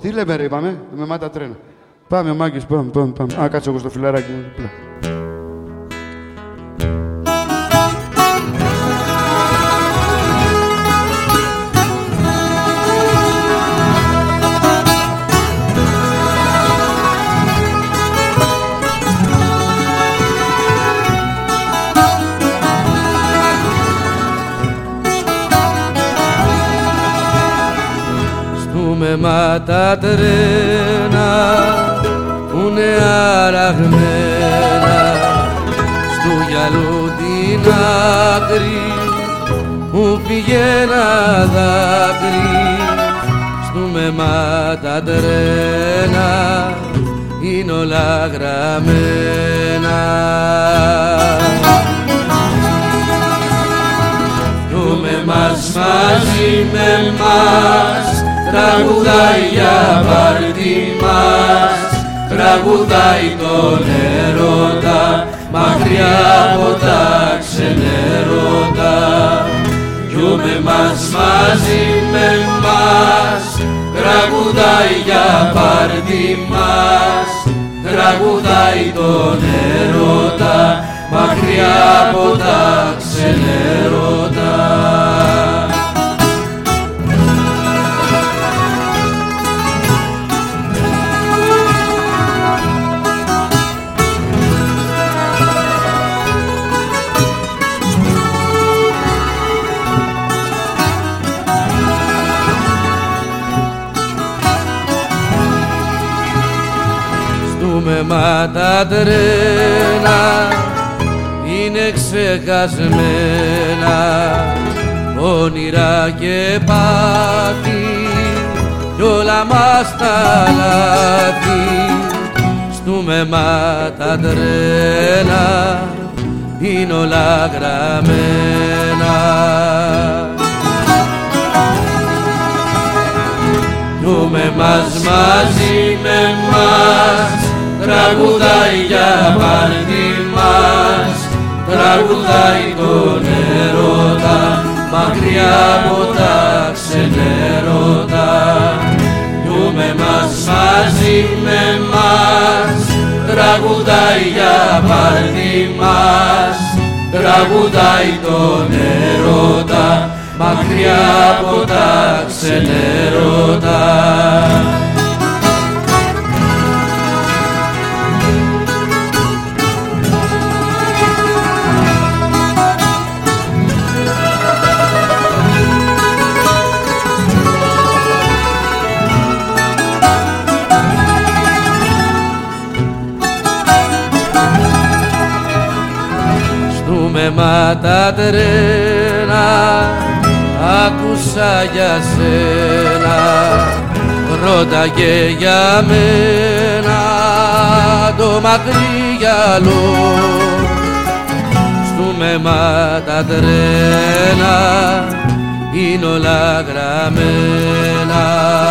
Τι λέμε ρε, είπαμε, με μάτα τρένα. Πάμε, ο Μάκης, πάμε. Α, κάτσε εγώ στο φιλαράκι μου. Με μάτα τρένα που είναι αραγμένα στου γυαλού την άκρη μου πήγε ένα δάκρυ στου με μάτα τρένα είναι όλα γραμμένα. Του με μας μαζί με μας τραγουδάει για πάρτι μας, τραγουδάει τον έρωτα, μακριά από τα ξενέρωτα. Κι με μας μαζί με μας, τραγουδάει για πάρτι μας, τραγουδάει τον έρωτα, μακριά από τα ξενέρωτα. Με μάτα τρένα είναι ξεχασμένα όνειρα και πάθη κι όλα μας τα λάθη. Στου με μάτα τρένα είναι όλα γραμμένα. Του με μας μαζί με μας τραγουδάει για πάρτι μας, τραγουδάει τον έρωτα, μακριά από τα ξενέρωτα. Κι με μας μαζί με μας, τραγουδάει για πάρτι μας, τραγουδάει τον έρωτα, μακριά από τα ξενέρωτα. Με μάτα τρένα άκουσα για σένα, ρώταγε για μένα το μακρύ γυαλό. Στου με μάτα τρένα είναι όλα γραμμένα.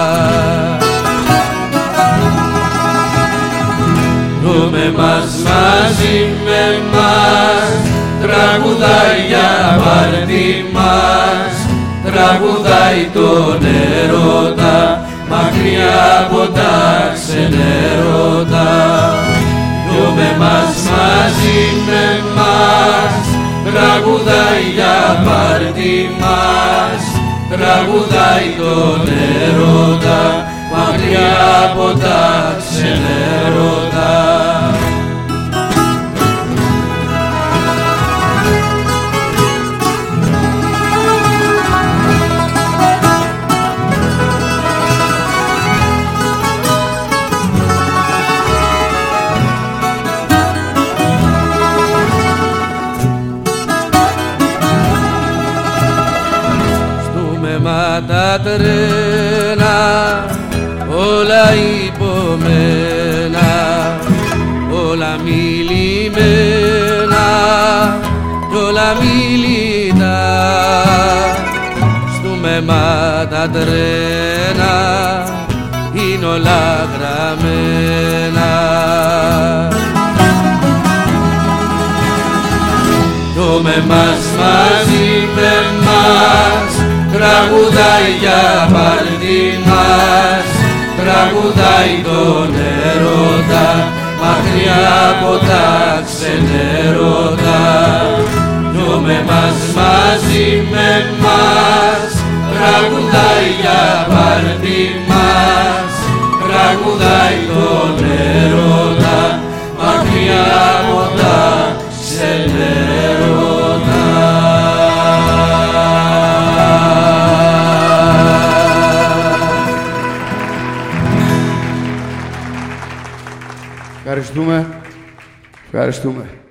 Το με μας μαζί με μας, τραγουδάει για πάρτι μας, τραγουδάει τον έρωτα, μακριά από τα ξενέρωτα. Κι με μας μαζί με μας, τραγουδάει για πάρτι μας, τραγουδάει τον έρωτα, μακριά από τα ξενέρωτα. Τα τρένα όλα υπομένα, όλα μιλημένα κι όλα μιλητά. Στου με μάτα τρένα είναι όλα γραμμένα. Το με μας μαζί με μας, τραγουδάει για πάρτι μας, τραγουδάει τον έρωτα, μακριά από τα ξενέρωτα. Δυο με μας μαζί με μας, τραγουδάει για πάρτι μας, τραγουδάει τον έρωτα, μακριά από τα ξενέρωτα. Ευχαριστούμε. Ευχαριστούμε.